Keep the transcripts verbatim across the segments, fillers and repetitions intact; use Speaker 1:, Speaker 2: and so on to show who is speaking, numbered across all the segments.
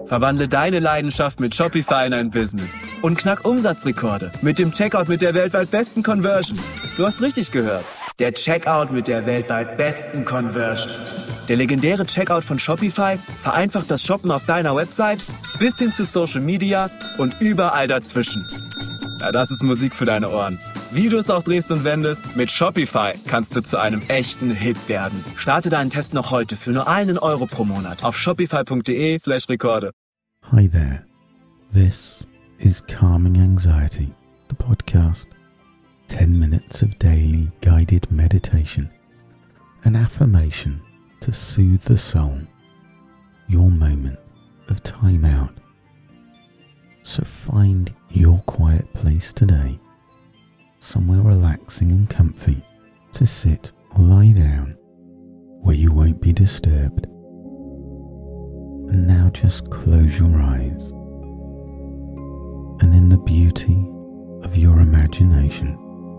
Speaker 1: Verwandle deine Leidenschaft mit Shopify in ein Business und knack Umsatzrekorde mit dem Checkout mit der weltweit besten Conversion. Du hast richtig gehört. Der Checkout mit der weltweit besten Conversion. Der legendäre Checkout von Shopify vereinfacht das Shoppen auf deiner Website bis hin zu Social Media und überall dazwischen. Ja, das ist Musik für deine Ohren. Wie du es auch drehst und wendest, mit Shopify kannst du zu einem echten Hit werden. Starte deinen Test noch heute für nur einen Euro pro Monat auf shopify.de slash Rekorde.
Speaker 2: Hi there. This is Calming Anxiety, the podcast. ten minutes of daily guided meditation, an affirmation to soothe the soul, your moment of time out. So find your quiet place today, somewhere relaxing and comfy to sit or lie down where you won't be disturbed. And now just close your eyes, and in the beauty of your imagination,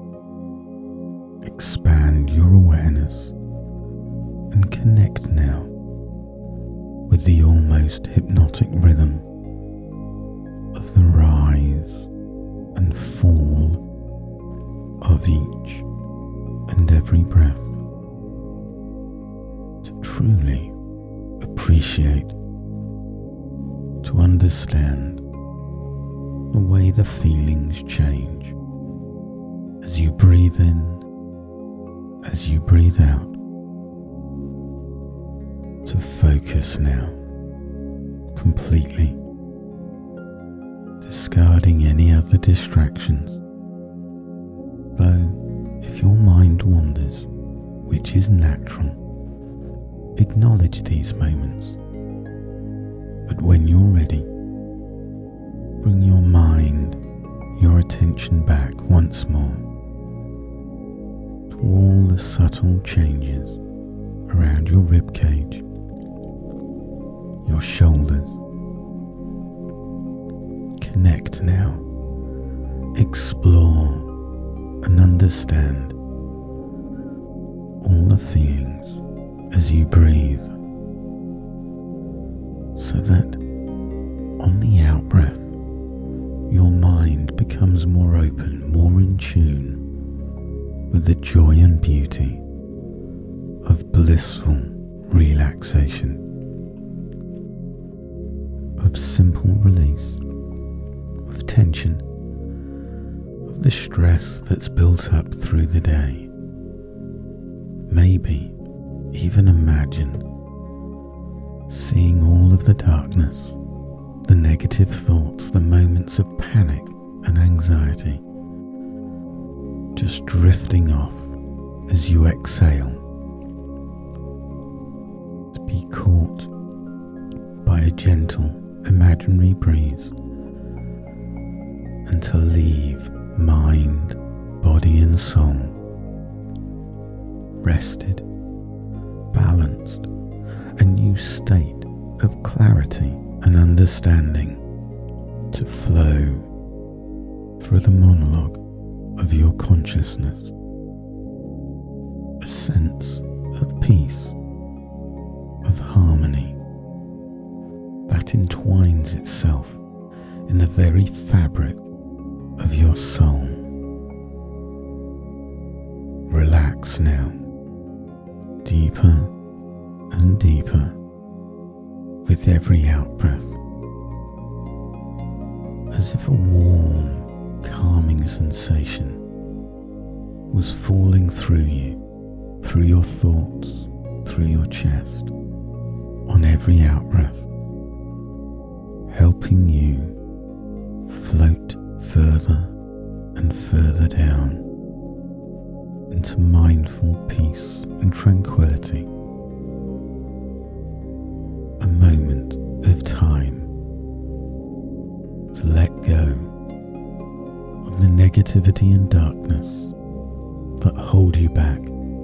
Speaker 2: expand your awareness and connect now with the almost hypnotic rhythm of the rise and fall of each and every breath, to truly appreciate, to understand the way the feelings change as you breathe in, as you breathe out, to focus now completely, discarding any other distractions. Though if your mind wanders, which is natural, acknowledge these moments. But when you're ready, bring your mind, your attention back once more to all the subtle changes around your rib cage, your shoulders. Connect now, explore and understand all the feelings as you breathe, so that on the out-breath your mind becomes more open, more in tune with the joy and beauty of blissful relaxation, of simple release, of tension, of the stress that's built up through the day. Maybe even imagine seeing all of the darkness, the negative thoughts, the moments of panic and anxiety just drifting off as you exhale, to be caught by a gentle imaginary breeze, and to leave mind, body and soul rested, balanced, a new state of clarity and understanding to flow through the monologue of your consciousness, a sense of peace, of harmony that entwines itself in the very fabric of your soul. Relax now, deeper and deeper with every out-breath, as if a warm, calming sensation was falling through you, through your thoughts, through your chest, on every out-breath, helping you float further and further down into mindful peace and tranquility. A moment of time to let go of the negativity and darkness that hold you back.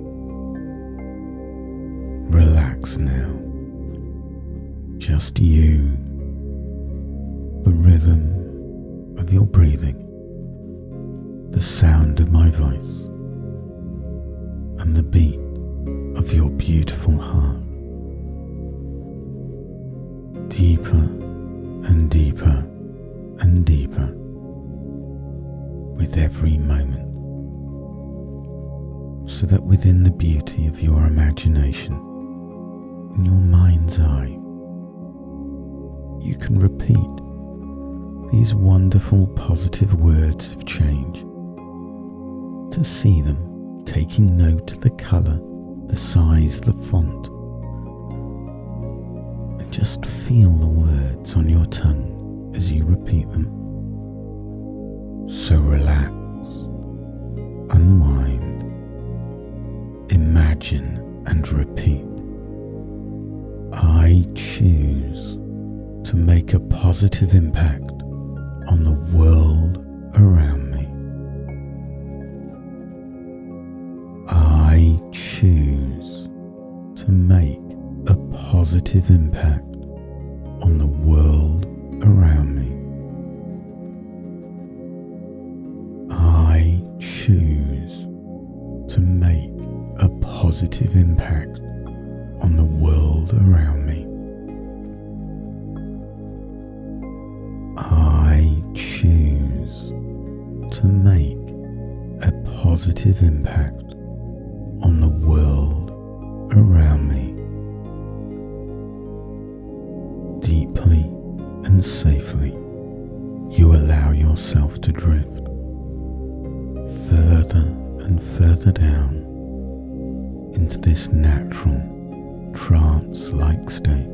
Speaker 2: Relax now. Just you, the rhythm of your breathing, the sound of my voice, and the beat of your beautiful heart. Deeper deeper and deeper with every moment, so that within the beauty of your imagination, in your mind's eye, you can repeat these wonderful positive words of change, to see them taking note of the colour, the size, the font, and just feel the words on your tongue as you repeat them. So relax, unwind, imagine and repeat. I choose to make a positive impact on the world around me. I choose to make a positive impact on the world around me. I choose to make a positive impact on the world around me. I choose to make a positive impact on the world around me. Deeply and safely, you allow yourself to drift further and further down into this natural, trance-like state.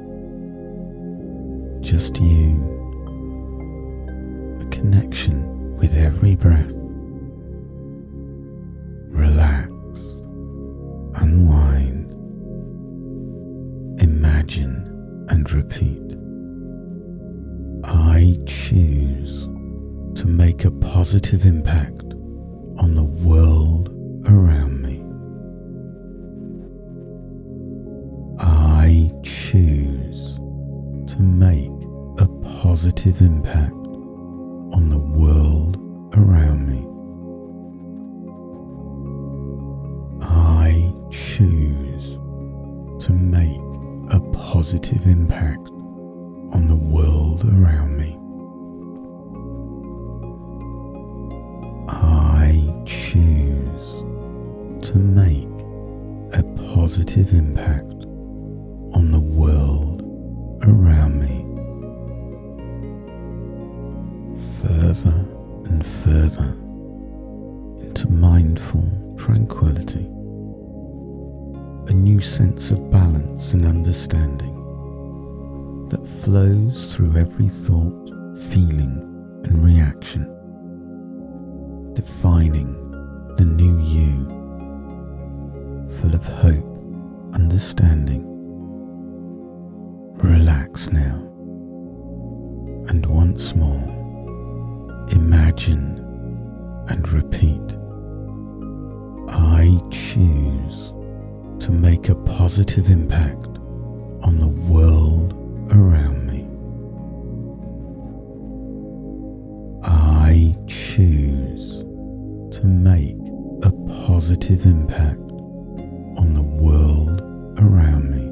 Speaker 2: Just you, a connection with every breath. Relax, unwind, imagine and repeat. I choose to make a positive impact on the world around me. I choose to make a positive impact on the world around me. I choose to make a positive impact on the world around me. I choose to make a positive impact on the world around me. Further and further into mindful tranquility, a new sense of balance and understanding that flows through every thought, feeling and reaction, defining the new you, full of hope, understanding. Relax now, and once more, imagine and repeat. I choose to make a positive impact on the world around me. I choose to make a positive impact on the world around me.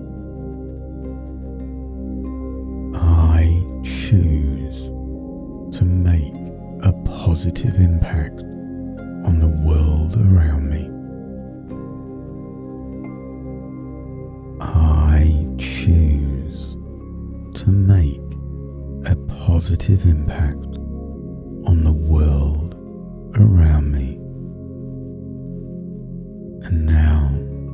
Speaker 2: I choose to make a positive impact on the world around me. I choose to make a positive impact on the world around me. And now,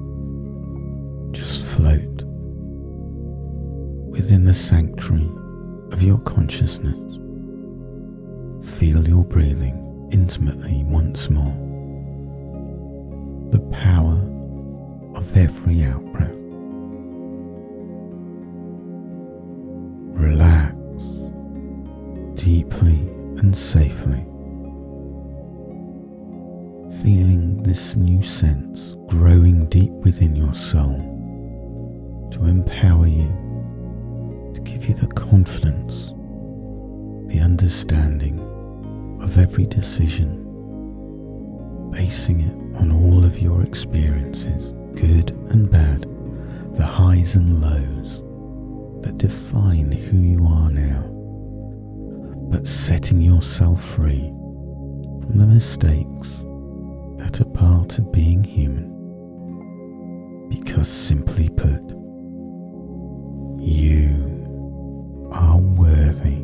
Speaker 2: just float within the sanctuary of your consciousness. Feel your breathing intimately once more. The power of every out-breath. Relax deeply and safely, feeling this new sense growing deep within your soul to empower you, to give you the confidence, the understanding of every decision, basing it on all of your experiences, good and bad, the highs and lows that define who you are now. but setting yourself free from the mistakes that are part of being human. Because simply put, you are worthy.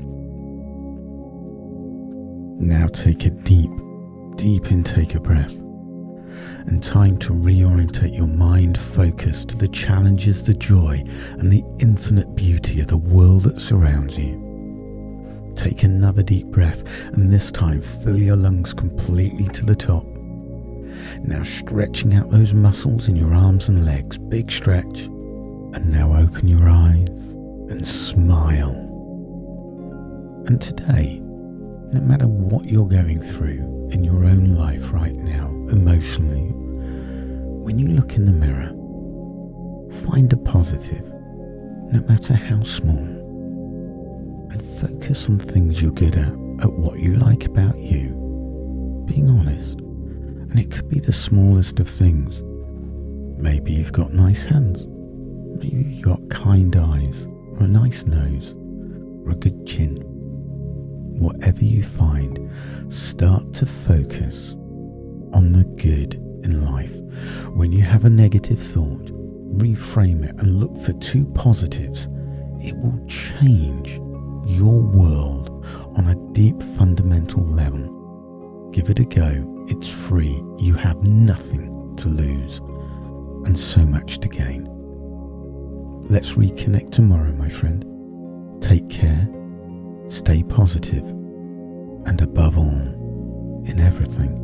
Speaker 2: Now take a deep, deep intake of breath, and time to reorientate your mind focus to the challenges, the joy, and the infinite beauty of the world that surrounds you. Take another deep breath, and this time fill your lungs completely to the top. Now stretching out those muscles in your arms and legs, big stretch, and now open your eyes and smile. And today, no matter what you're going through in your own life right now, emotionally, when you look in the mirror, find a positive, no matter how small, and focus on things you're good at, at what you like about you, being honest. And it could be the smallest of things. Maybe you've got nice hands, maybe you've got kind eyes, or a nice nose, or a good chin. Whatever you find, start to focus on the good in life. When you have a negative thought, reframe it and look for two positives. It will change your world on a deep fundamental level. Give it a go. It's free. You have nothing to lose and so much to gain. Let's reconnect tomorrow, my friend. Take care, stay positive, and above all, in everything,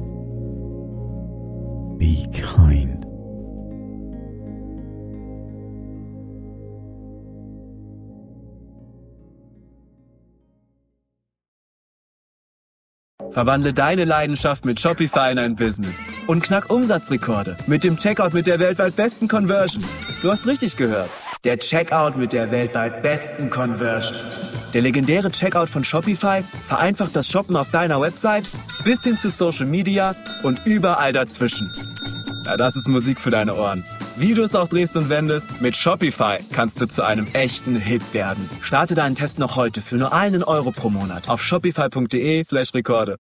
Speaker 2: be kind.
Speaker 1: Verwandle deine Leidenschaft mit Shopify in ein Business und knack Umsatzrekorde mit dem Checkout mit der weltweit besten Conversion. Du hast richtig gehört. Der Checkout mit der weltweit besten Conversion. Der legendäre Checkout von Shopify vereinfacht das Shoppen auf deiner Website bis hin zu Social Media und überall dazwischen. Na, das ist Musik für deine Ohren. Wie du es auch drehst und wendest, mit Shopify kannst du zu einem echten Hit werden. Starte deinen Test noch heute für nur einen Euro pro Monat auf shopify punkt de slash Rekorde.